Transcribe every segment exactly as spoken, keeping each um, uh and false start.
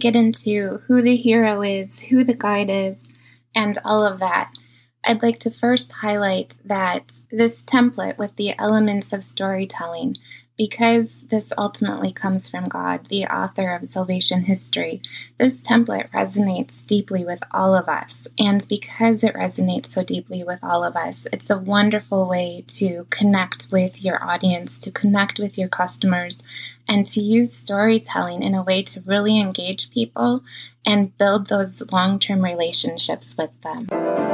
get into who the hero is, who the guide is, and all of that, I'd like to first highlight that this template with the elements of storytelling, because this ultimately comes from God, the author of salvation history, this template resonates deeply with all of us. And because it resonates so deeply with all of us, it's a wonderful way to connect with your audience, to connect with your customers, and to use storytelling in a way to really engage people and build those long-term relationships with them.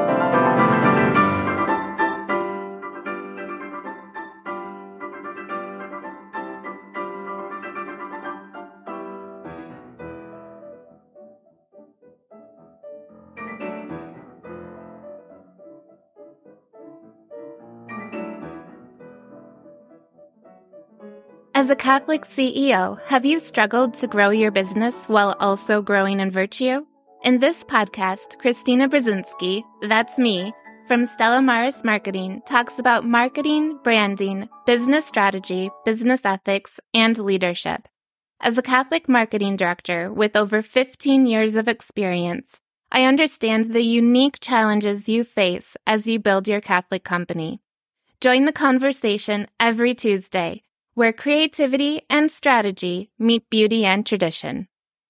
As a Catholic C E O, have you struggled to grow your business while also growing in virtue? In this podcast, Christina Brzezinski, that's me, from Stella Maris Marketing, talks about marketing, branding, business strategy, business ethics, and leadership. As a Catholic marketing director with over fifteen years of experience, I understand the unique challenges you face as you build your Catholic company. Join the conversation every Tuesday, where creativity and strategy meet beauty and tradition.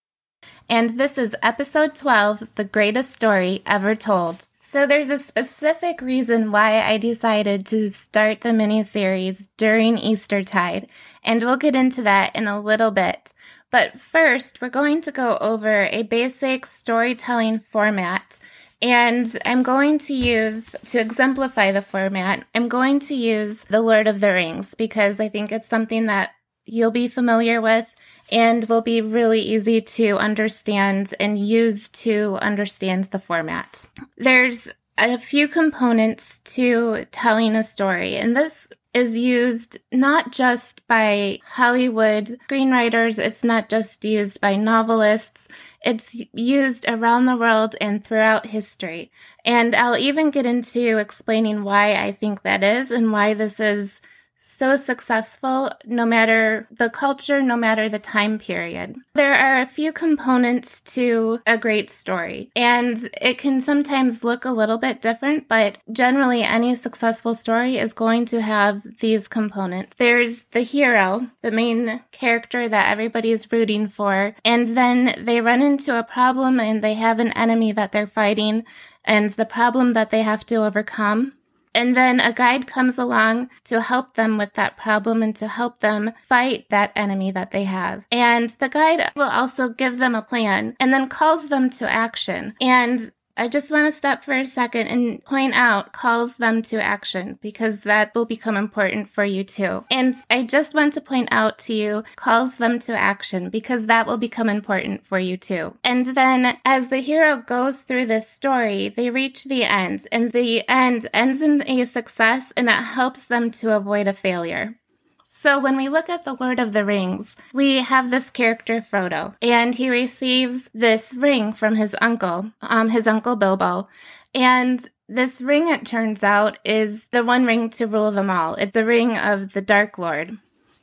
And this is episode twelve, The Greatest Story Ever Told. So there's a specific reason why I decided to start the mini-series during Eastertide, and we'll get into that in a little bit. But first, we're going to go over a basic storytelling format. And I'm going to use, to exemplify the format, I'm going to use The Lord of the Rings because I think it's something that you'll be familiar with and will be really easy to understand and use to understand the format. There's a few components to telling a story, and this is used not just by Hollywood screenwriters, it's not just used by novelists, it's used around the world and throughout history. And I'll even get into explaining why I think that is and why this is so successful, no matter the culture, no matter the time period. There are a few components to a great story, and it can sometimes look a little bit different, but generally any successful story is going to have these components. There's the hero, the main character that everybody's rooting for, and then they run into a problem and they have an enemy that they're fighting, and the problem that they have to overcome. And then a guide comes along to help them with that problem and to help them fight that enemy that they have. And the guide will also give them a plan and then calls them to action. And I just want to stop for a second and point out calls them to action because that will become important for you too. And I just want to point out to you calls them to action because that will become important for you too. And then as the hero goes through this story, they reach the end, and the end ends in a success, and it helps them to avoid a failure. So when we look at The Lord of the Rings, we have this character Frodo, and he receives this ring from his uncle, um, his uncle Bilbo, and this ring, it turns out, is the one ring to rule them all. It's the ring of the Dark Lord.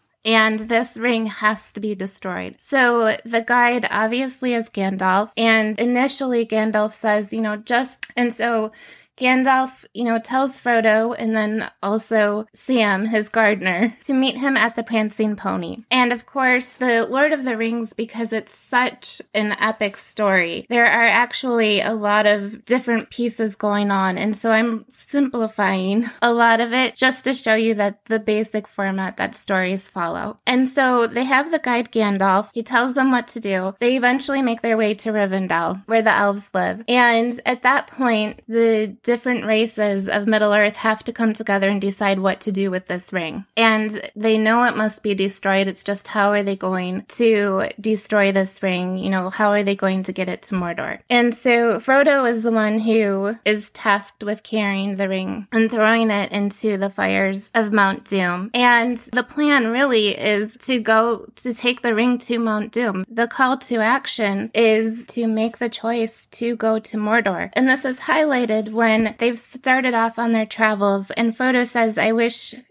And this ring has to be destroyed. So the guide obviously is Gandalf, and initially Gandalf says, you know, just, and so Gandalf, you know, tells Frodo and then also Sam, his gardener, to meet him at the Prancing Pony. And of course, the Lord of the Rings, because it's such an epic story, there are actually a lot of different pieces going on. And so I'm simplifying a lot of it just to show you that the basic format that stories follow. And so they have the guide Gandalf. He tells them what to do. They eventually make their way to Rivendell, where the elves live. And at that point, the different races of Middle-earth have to come together and decide what to do with this ring. And they know it must be destroyed. It's just how are they going to destroy this ring? You know, how are they going to get it to Mordor? And so Frodo is the one who is tasked with carrying the ring and throwing it into the fires of Mount Doom. And the plan really is to go to take the ring to Mount Doom. The call to action is to make the choice to go to Mordor. And this is highlighted when they've started off on their travels, and Frodo says, I wish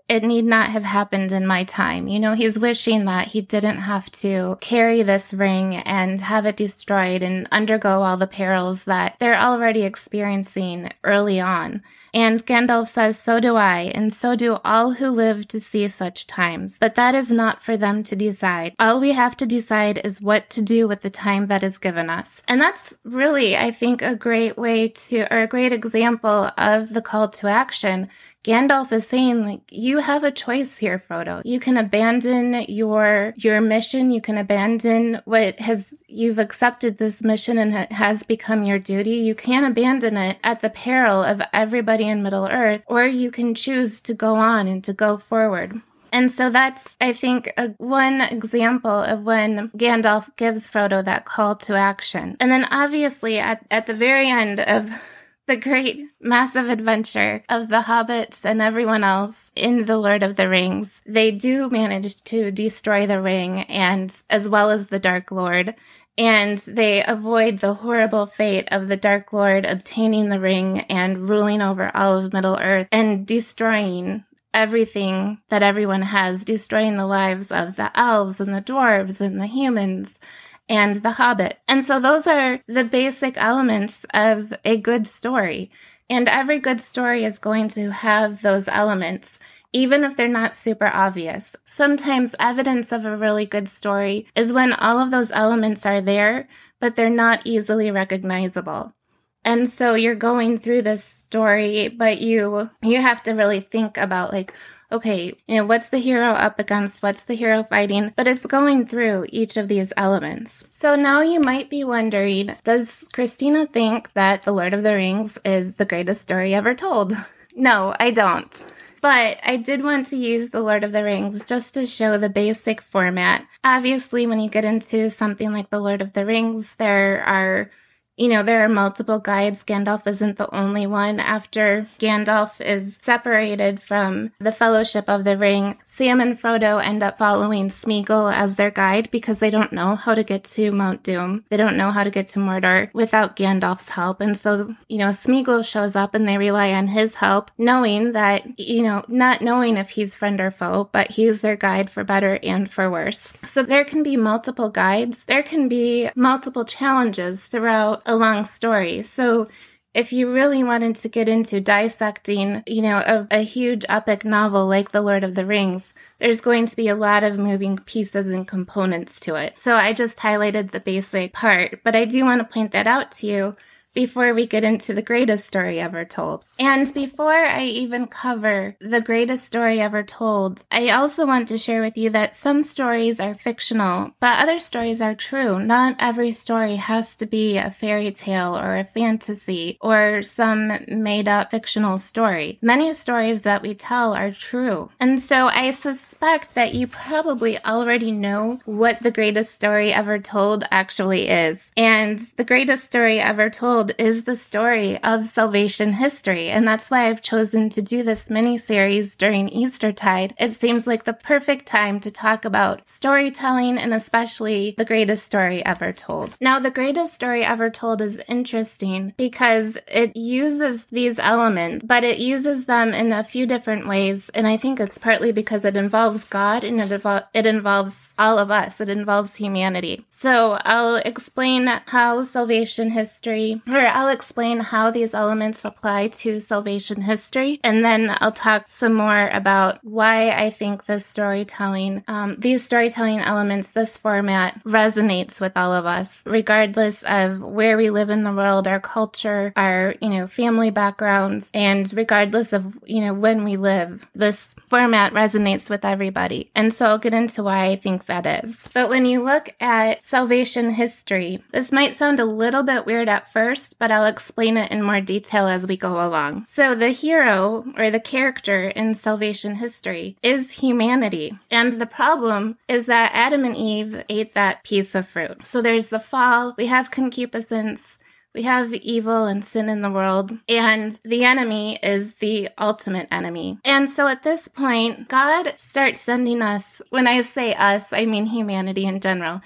it need not have happened in my time. You know, he's wishing that he didn't have to carry this ring and have it destroyed and undergo all the perils that they're already experiencing early on. And Gandalf says, so do I, and so do all who live to see such times. But that is not for them to decide. All we have to decide is what to do with the time that is given us. And that's really, I think, a great way to, or a great example of the call to action. Gandalf is saying, like, you have a choice here, Frodo. You can abandon your your mission. You can abandon what has, you've accepted this mission and it has become your duty. You can abandon it at the peril of everybody in Middle-earth, or you can choose to go on and to go forward. And so that's, I think, a, one example of when Gandalf gives Frodo that call to action. And then obviously at, at the very end of the great massive adventure of the hobbits and everyone else in The Lord of the Rings, they do manage to destroy the ring, and as well as the Dark Lord, and they avoid the horrible fate of the Dark Lord obtaining the ring and ruling over all of Middle-earth and destroying everything that everyone has, destroying the lives of the elves and the dwarves and the humans and the Hobbit. And so those are the basic elements of a good story. And every good story is going to have those elements, even if they're not super obvious. Sometimes evidence of a really good story is when all of those elements are there, but they're not easily recognizable. And so you're going through this story, but you you have to really think about, like, okay, you know, what's the hero up against? What's the hero fighting? But it's going through each of these elements. So now you might be wondering, does Christina think that The Lord of the Rings is the greatest story ever told? No, I don't. But I did want to use The Lord of the Rings just to show the basic format. Obviously, when you get into something like The Lord of the Rings, there are You know, there are multiple guides. Gandalf isn't the only one. After Gandalf is separated from the Fellowship of the Ring, Sam and Frodo end up following Smeagol as their guide because they don't know how to get to Mount Doom. They don't know how to get to Mordor without Gandalf's help. And so, you know, Smeagol shows up and they rely on his help, knowing that, you know, not knowing if he's friend or foe, but he's their guide for better and for worse. So there can be multiple guides. There can be multiple challenges throughout a long story. So if you really wanted to get into dissecting, you know, a, a huge epic novel like The Lord of the Rings, there's going to be a lot of moving pieces and components to it. So I just highlighted the basic part, but I do want to point that out to you before we get into the greatest story ever told. And before I even cover the greatest story ever told, I also want to share with you that some stories are fictional, but other stories are true. Not every story has to be a fairy tale or a fantasy or some made-up fictional story. Many stories that we tell are true. And so I suspect that you probably already know what the greatest story ever told actually is. And the greatest story ever told is the story of salvation history. And that's why I've chosen to do this mini-series during Eastertide. It seems like the perfect time to talk about storytelling, and especially the greatest story ever told. Now, the greatest story ever told is interesting because it uses these elements, but it uses them in a few different ways. And I think it's partly because it involves God and it, evol- it involves all of us. It involves humanity. So I'll explain how salvation history, or I'll explain how these elements apply to salvation history, and then I'll talk some more about why I think this storytelling, um, these storytelling elements, this format resonates with all of us, regardless of where we live in the world, our culture, our, you know, family backgrounds, and regardless of, you know, when we live, this format resonates with everybody. And so I'll get into why I think that is. But when you look at salvation history, this might sound a little bit weird at first, but I'll explain it in more detail as we go along. So the hero, or the character in salvation history, is humanity. And the problem is that Adam and Eve ate that piece of fruit. So there's the fall, we have concupiscence, we have evil and sin in the world, and the enemy is the ultimate enemy. And so at this point, God starts sending us, when I say us, I mean humanity in general.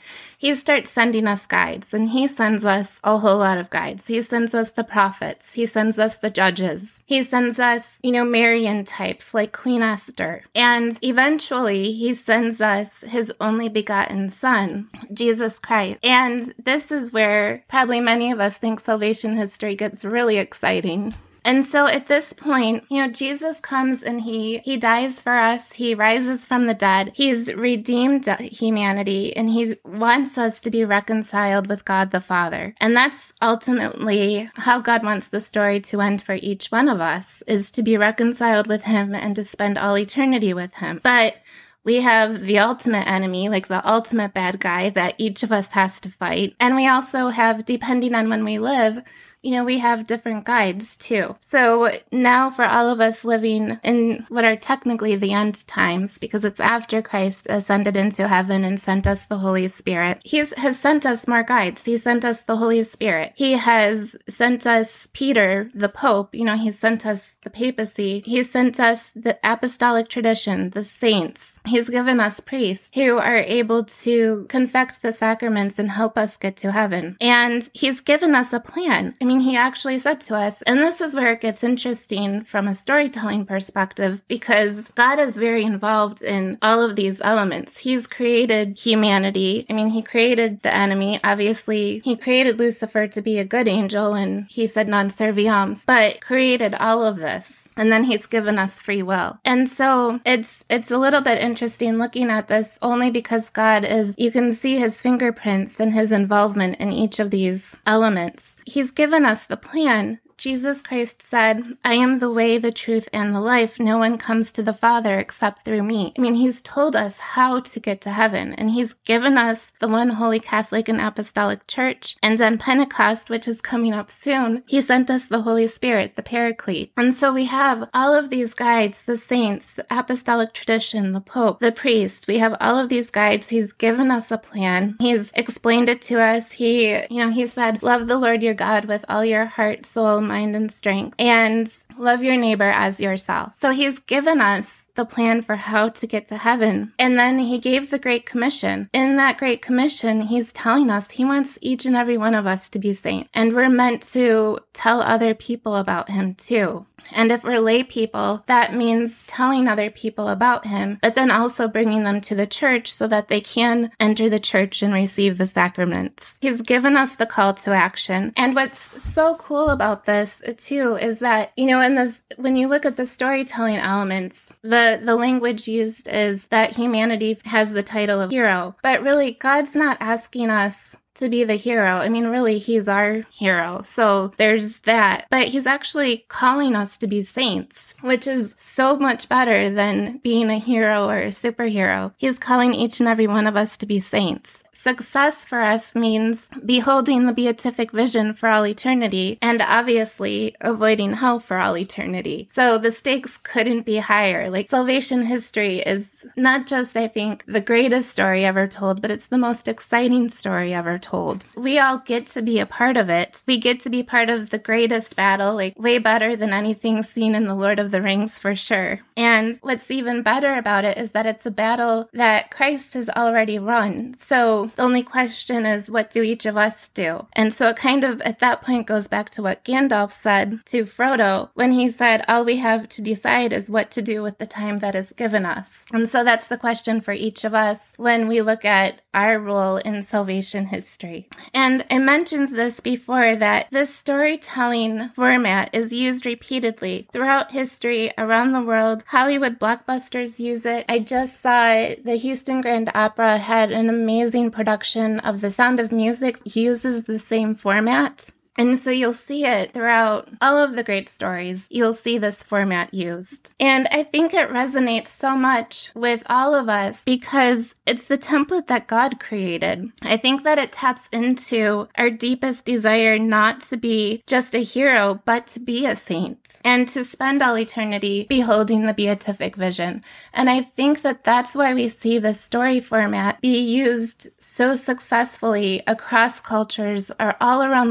he starts sending us guides, and he sends us a whole lot of guides. He sends us the prophets. He sends us the judges. He sends us, you know, Marian types like Queen Esther. And eventually he sends us his only begotten son, Jesus Christ. And this is where probably many of us think salvation history gets really exciting. And so at this point, you know, Jesus comes and he he dies for us. He rises from the dead. He's redeemed humanity, and he wants us to be reconciled with God the Father. And that's ultimately how God wants the story to end for each one of us, is to be reconciled with him and to spend all eternity with him. But we have the ultimate enemy, like the ultimate bad guy that each of us has to fight. And we also have, depending on when we live, you know, we have different guides too. So now for all of us living in what are technically the end times, because it's after Christ ascended into heaven and sent us the Holy Spirit, he has sent us more guides. He sent us the Holy Spirit. He has sent us Peter, the Pope. You know, he sent us the papacy. He sent us the apostolic tradition, the saints. He's given us priests who are able to confect the sacraments and help us get to heaven. And he's given us a plan. I mean, he actually said to us, and this is where it gets interesting from a storytelling perspective, because God is very involved in all of these elements. He's created humanity. I mean, he created the enemy. Obviously, he created Lucifer to be a good angel, and he said non serviam, but created all of this. And then he's given us free will. And so it's it's a little bit interesting looking at this only because God is, you can see his fingerprints and his involvement in each of these elements. He's given us the plan. Jesus Christ said, I am the way, the truth, and the life. No one comes to the Father except through me. I mean, he's told us how to get to heaven, and he's given us the one holy Catholic and Apostolic Church. And on Pentecost, which is coming up soon, he sent us the Holy Spirit, the Paraclete. And so we have all of these guides, the saints, the apostolic tradition, the Pope, the priest. We have all of these guides. He's given us a plan. He's explained it to us. He, you know, he said, love the Lord your God with all your heart, soul, mind, and strength, and love your neighbor as yourself. So he's given us the plan for how to get to heaven. And then he gave the Great Commission. In that Great Commission, he's telling us he wants each and every one of us to be saints. And we're meant to tell other people about him too. And if we're lay people, that means telling other people about him, but then also bringing them to the church so that they can enter the church and receive the sacraments. He's given us the call to action. And what's so cool about this too is that, you know, in this, when you look at the storytelling elements, the, the language used is that humanity has the title of hero, but really God's not asking us to be the hero. I mean, really, he's our hero. So there's that. But he's actually calling us to be saints, which is so much better than being a hero or a superhero. He's calling each and every one of us to be saints. Success for us means beholding the beatific vision for all eternity and obviously avoiding hell for all eternity. So the stakes couldn't be higher. Like, salvation history is not just, I think, the greatest story ever told, but it's the most exciting story ever told. We all get to be a part of it. We get to be part of the greatest battle, like way better than anything seen in The Lord of the Rings for sure. And what's even better about it is that it's a battle that Christ has already run. So the only question is, what do each of us do? And so it kind of, at that point, goes back to what Gandalf said to Frodo when he said, all we have to decide is what to do with the time that is given us. And so that's the question for each of us when we look at our role in salvation history. And it mentions this before, that this storytelling format is used repeatedly throughout history around the world. Hollywood blockbusters use it. I just saw the Houston Grand Opera had an amazing production of The Sound of Music, uses the same format. And so you'll see it throughout all of the great stories. You'll see this format used. And I think it resonates so much with all of us because it's the template that God created. I think that it taps into our deepest desire not to be just a hero, but to be a saint and to spend all eternity beholding the beatific vision. And I think that that's why we see this story format be used so successfully across cultures or all around the world.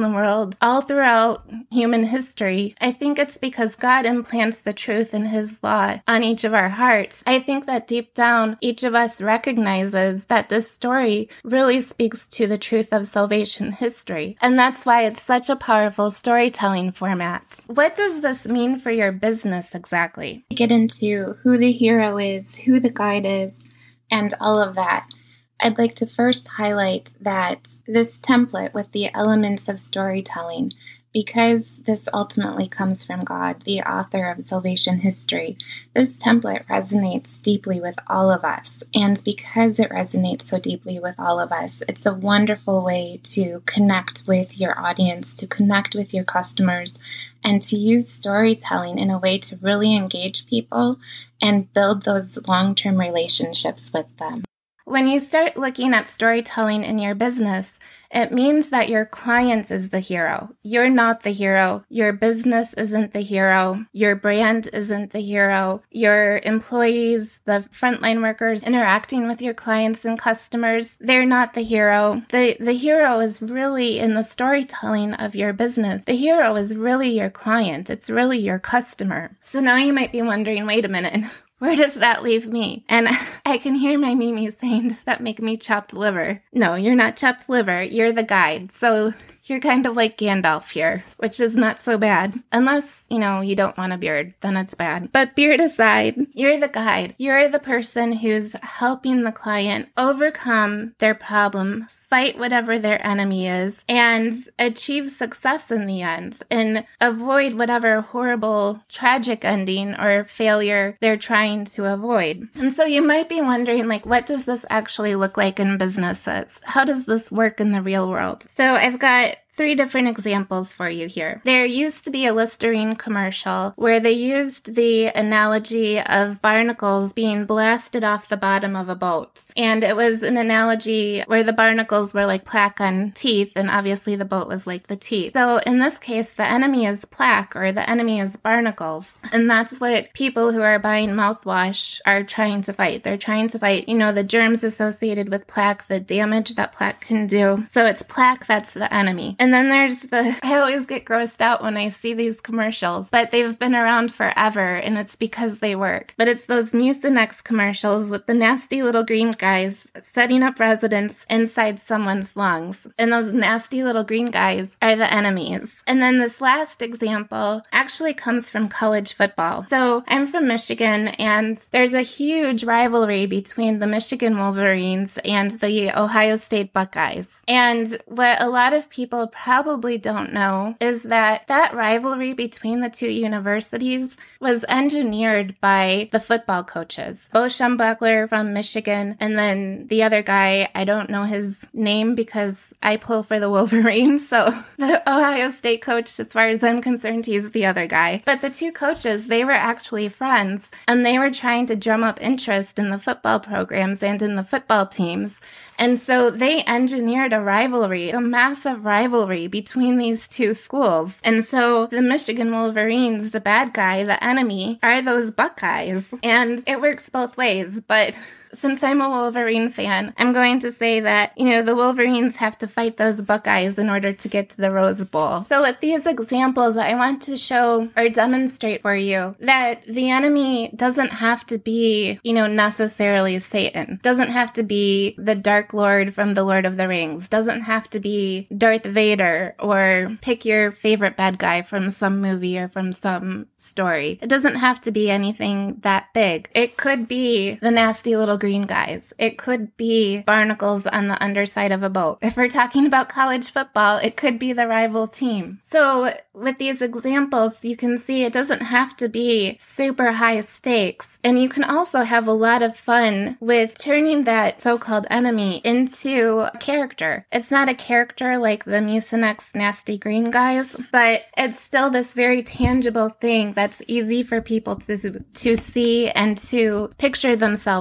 struggled all throughout human history, I think it's because God implants the truth in His law on each of our hearts. I think that deep down, each of us recognizes that this story really speaks to the truth of salvation history. And that's why it's such a powerful storytelling format. What does this mean for your business exactly? Get into who the hero is, who the guide is, and all of that. I'd like to first highlight that this template with the elements of storytelling, because this ultimately comes from God, the author of salvation history, this template resonates deeply with all of us. And because it resonates so deeply with all of us, it's a wonderful way to connect with your audience, to connect with your customers, and to use storytelling in a way to really engage people and build those long-term relationships with them. When you start looking at storytelling in your business, it means that your client is the hero. You're not the hero. Your business isn't the hero. Your brand isn't the hero. Your employees, the frontline workers interacting with your clients and customers, they're not the hero. The, the hero is really in the storytelling of your business. The hero is really your client. It's really your customer. So now you might be wondering, wait a minute. Where does that leave me? And I can hear my Mimi saying, does that make me chopped liver? No, you're not chopped liver. You're the guide. So you're kind of like Gandalf here, which is not so bad. Unless, you know, you don't want a beard, then it's bad. But beard aside, you're the guide. You're the person who's helping the client overcome their problem, fight whatever their enemy is, and achieve success in the end, and avoid whatever horrible, tragic ending or failure they're trying to avoid. And so you might be wondering, like, what does this actually look like in businesses? How does this work in the real world? So I've got three different examples for you here. There used to be a Listerine commercial where they used the analogy of barnacles being blasted off the bottom of a boat. And it was an analogy where the barnacles were like plaque on teeth, and obviously the boat was like the teeth. So in this case, the enemy is plaque, or the enemy is barnacles. And that's what people who are buying mouthwash are trying to fight. They're trying to fight, you know, the germs associated with plaque, the damage that plaque can do. So it's plaque that's the enemy. And then there's the, I always get grossed out when I see these commercials, but they've been around forever, and it's because they work. But it's those Mucinex commercials with the nasty little green guys setting up residence inside someone's lungs. And those nasty little green guys are the enemies. And then this last example actually comes from college football. So I'm from Michigan, and there's a huge rivalry between the Michigan Wolverines and the Ohio State Buckeyes. And what a lot of people probably don't know is that that rivalry between the two universities was engineered by the football coaches. Bo Schembechler from Michigan, and then the other guy, I don't know his name because I pull for the Wolverines, so the Ohio State coach, as far as I'm concerned, he's the other guy. But the two coaches, they were actually friends, and they were trying to drum up interest in the football programs and in the football teams. And so they engineered a rivalry, a massive rivalry between these two schools. And so the Michigan Wolverines, the bad guy, the enemy, are those Buckeyes. And it works both ways, but since I'm a Wolverine fan, I'm going to say that, you know, the Wolverines have to fight those Buckeyes in order to get to the Rose Bowl. So with these examples, I want to show or demonstrate for you that the enemy doesn't have to be, you know, necessarily Satan. Doesn't have to be the Dark Lord from the Lord of the Rings. Doesn't have to be Darth Vader, or pick your favorite bad guy from some movie or from some story. It doesn't have to be anything that big. It could be the nasty little green guys. It could be barnacles on the underside of a boat. If we're talking about college football, it could be the rival team. So with these examples, you can see it doesn't have to be super high stakes. And you can also have a lot of fun with turning that so-called enemy into a character. It's not a character like the Mucinex nasty green guys, but it's still this very tangible thing that's easy for people to, to see and to picture themselves fighting.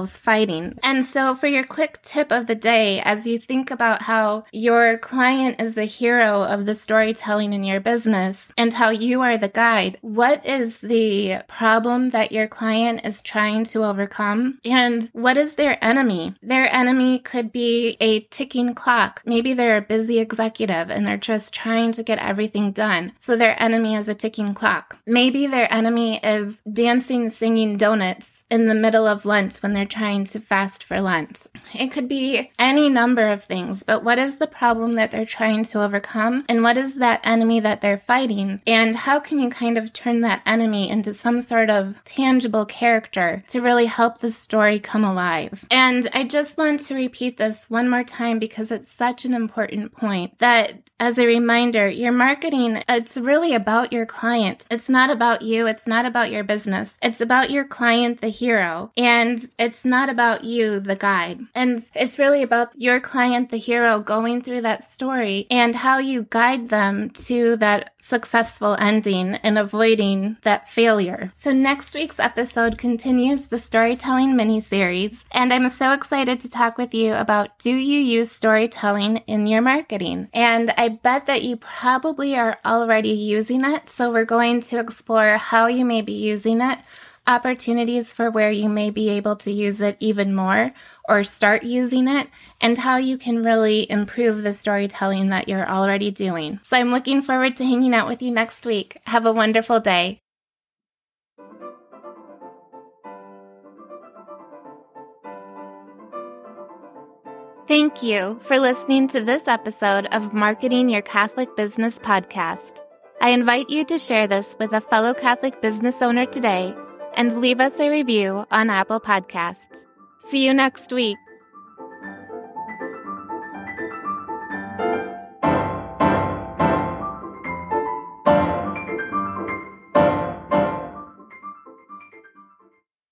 fighting. And so for your quick tip of the day, as you think about how your client is the hero of the storytelling in your business and how you are the guide, what is the problem that your client is trying to overcome? And what is their enemy? Their enemy could be a ticking clock. Maybe they're a busy executive and they're just trying to get everything done. So their enemy is a ticking clock. Maybe their enemy is dancing, singing donuts in the middle of lunch when they're trying to fast for lunch. It could be any number of things, but what is the problem that they're trying to overcome? And what is that enemy that they're fighting? And how can you kind of turn that enemy into some sort of tangible character to really help the story come alive? And I just want to repeat this one more time because it's such an important point, that as a reminder, your marketing, it's really about your client. It's not about you. It's not about your business. It's about your client, the hero. And it's not about you, the guide. And it's really about your client, the hero, going through that story and how you guide them to that successful ending and avoiding that failure. So next week's episode continues the storytelling mini-series, and I'm so excited to talk with you about, do you use storytelling in your marketing? And I bet that you probably are already using it, so we're going to explore how you may be using it, opportunities for where you may be able to use it even more or start using it, and how you can really improve the storytelling that you're already doing. So I'm looking forward to hanging out with you next week. Have a wonderful day. Thank you for listening to this episode of Marketing Your Catholic Business podcast. I invite you to share this with a fellow Catholic business owner today and leave us a review on Apple Podcasts. See you next week.